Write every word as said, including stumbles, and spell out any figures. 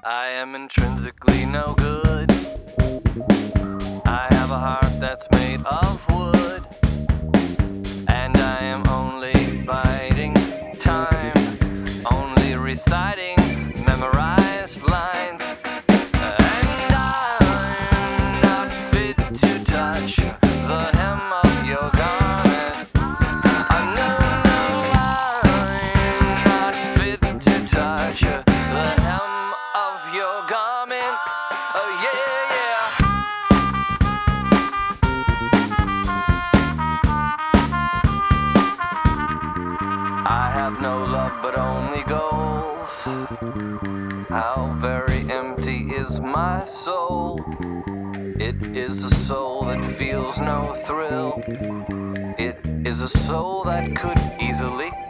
I am intrinsically no good. I have a heart that's made of wood, and I am only biding time, only reciting memorized lines. And I'm not fit to touch the hem of your garment. I know, no, I'm not fit to touch the hem of your garment. Oh yeah, yeah. I have no love but only goals. How very empty is my soul. It is a soul that feels no thrill. It is a soul that could easily